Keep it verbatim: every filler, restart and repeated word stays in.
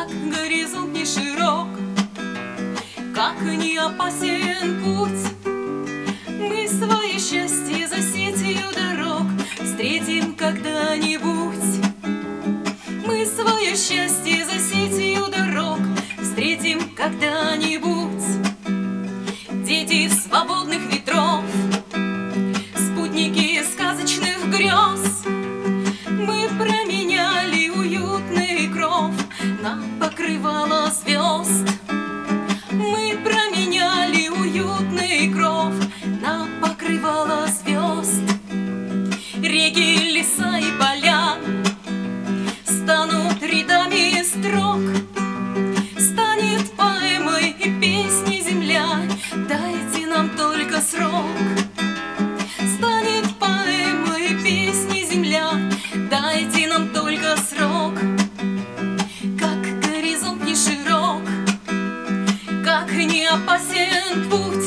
как горизонт не широк, как не опасен путь. Мы свое счастье за сетью дорог встретим когда-нибудь. Мы свое счастье за сетью дорог встретим когда-нибудь. Дети свободных ветров, спутники сказочных грез, мы променяли уютный кров на покрывало звезд. Мы променяли уютный кров на покрывало звезд. Реки, леса и поля станут рядами строк, станет поэмой и песней земля. Дайте нам только срок. Станет поэмой и песней земля. Дайте нам только срок. Как горизонт не широк, как не опасен путь.